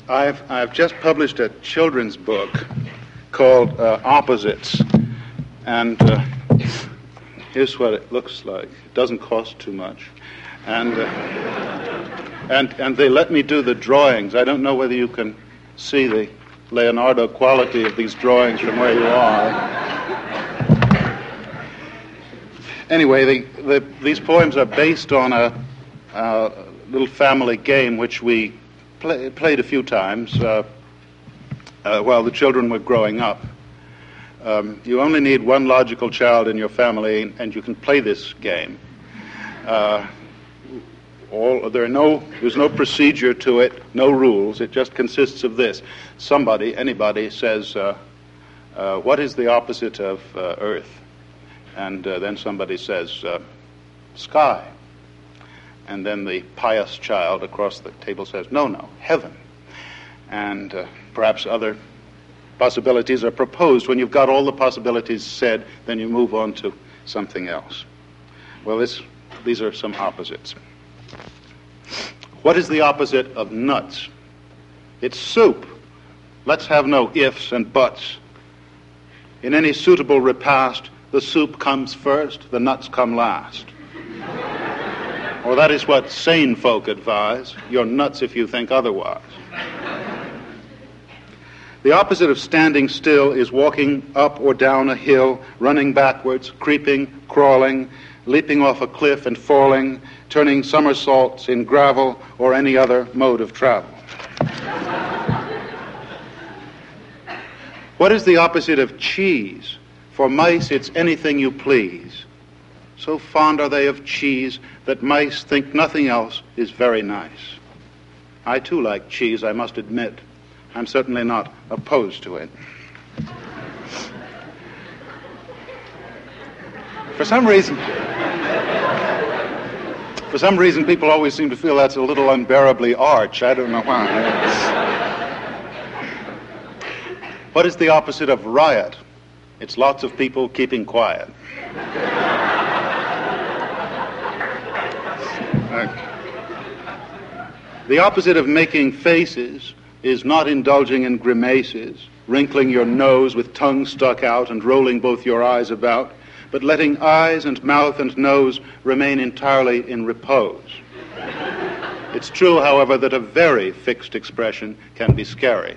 I've just published a children's book called Opposites, and here's what it looks like. It doesn't cost too much, and they let me do the drawings. I don't know whether you can see the Leonardo quality of these drawings from where you are. Anyway, these poems are based on a little family game which we played a few times while the children were growing up. You only need one logical child in your family, and you can play this game. There's no procedure to it, no rules. It just consists of this. Anybody says, what is the opposite of Earth? And then somebody says, sky. And then the pious child across the table says, no, heaven. And perhaps other possibilities are proposed. When you've got all the possibilities said, then you move on to something else. Well, these are some opposites. What is the opposite of nuts? It's soup. Let's have no ifs and buts. In any suitable repast, the soup comes first, the nuts come last. Or that is what sane folk advise. You're nuts if you think otherwise. The opposite of standing still is walking up or down a hill, running backwards, creeping, crawling, leaping off a cliff and falling, turning somersaults in gravel or any other mode of travel. What is the opposite of cheese? For mice, it's anything you please. So fond are they of cheese that mice think nothing else is very nice. I too like cheese, I must admit. I'm certainly not opposed to it. For some reason, people always seem to feel that's a little unbearably arch. I don't know why. What is the opposite of riot? It's lots of people keeping quiet. The opposite of making faces is not indulging in grimaces, wrinkling your nose with tongue stuck out and rolling both your eyes about, but letting eyes and mouth and nose remain entirely in repose. It's true, however, that a very fixed expression can be scary.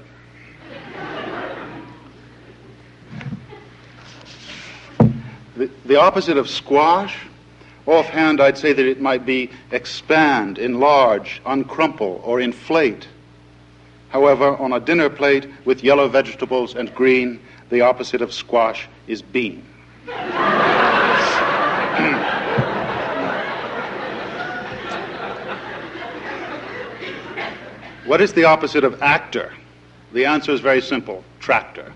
The opposite of squash, offhand I'd say that it might be expand, enlarge, uncrumple, or inflate. However, on a dinner plate with yellow vegetables and green, the opposite of squash is bean. What is the opposite of actor? The answer is very simple: tractor.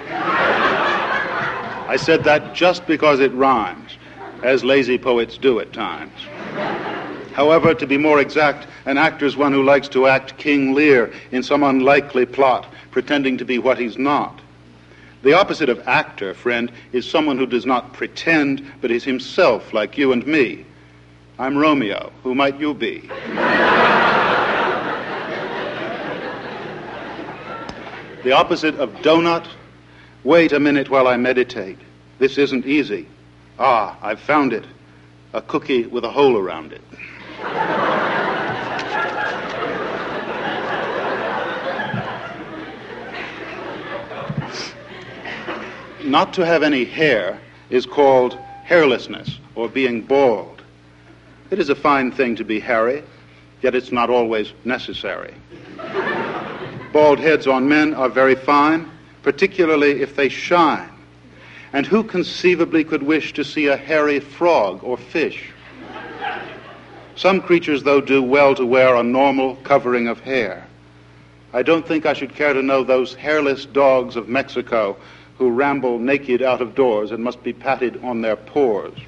I said that just because it rhymes, as lazy poets do at times. However, to be more exact, an actor is one who likes to act King Lear in some unlikely plot, pretending to be what he's not. The opposite of actor, friend, is someone who does not pretend, but is himself, like you and me. I'm Romeo. Who might you be? The opposite of donut. Wait a minute while I meditate. This isn't easy. Ah, I've found it. A cookie with a hole around it. Not to have any hair is called hairlessness or being bald. It is a fine thing to be hairy, yet it's not always necessary. Bald heads on men are very fine, particularly if they shine. And who conceivably could wish to see a hairy frog or fish? Some creatures, though, do well to wear a normal covering of hair. I don't think I should care to know those hairless dogs of Mexico who ramble naked out of doors and must be patted on their paws.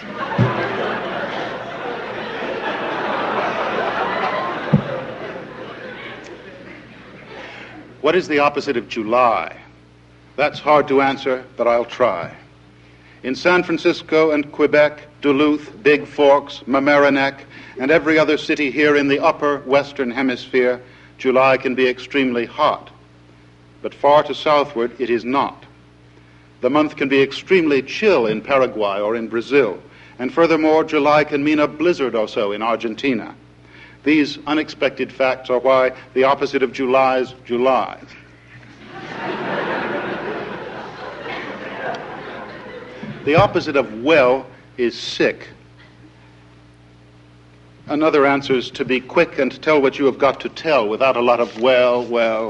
What is the opposite of July? That's hard to answer, but I'll try. In San Francisco and Quebec, Duluth, Big Forks, Mamaroneck, and every other city here in the upper Western Hemisphere, July can be extremely hot, but far to southward it is not. The month can be extremely chill in Paraguay or in Brazil, and furthermore, July can mean a blizzard or so in Argentina. These unexpected facts are why the opposite of July is July. The opposite of well is sick. Another answer is to be quick and tell what you have got to tell without a lot of well.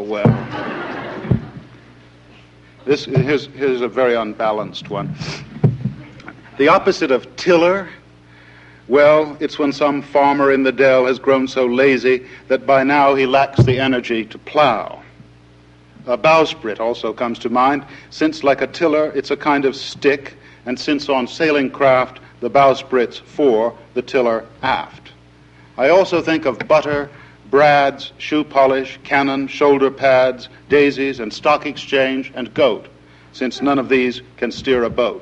Here's a very unbalanced one. The opposite of tiller, well, it's when some farmer in the dell has grown so lazy that by now he lacks the energy to plow. A bowsprit also comes to mind, since like a tiller, it's a kind of stick, and since on sailing craft, the bowsprit's fore, the tiller aft. I also think of butter, brads, shoe polish, cannon, shoulder pads, daisies, and stock exchange, and goat, since none of these can steer a boat.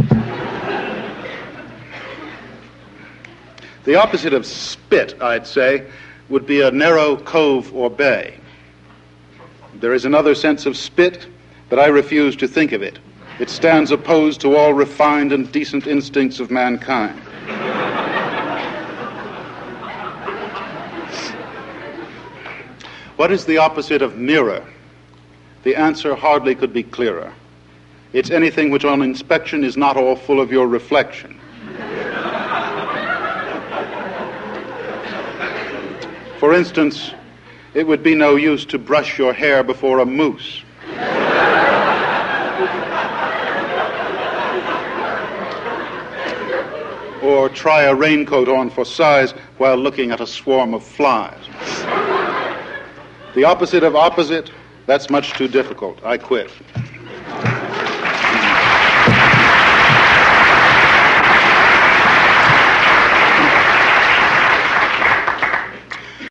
The opposite of spit, I'd say, would be a narrow cove or bay. There is another sense of spit, but I refuse to think of it. It stands opposed to all refined and decent instincts of mankind. What is the opposite of mirror? The answer hardly could be clearer. It's anything which on inspection is not all full of your reflection. For instance, it would be no use to brush your hair before a moose. Or try a raincoat on for size while looking at a swarm of flies. The opposite of opposite, that's much too difficult. I quit.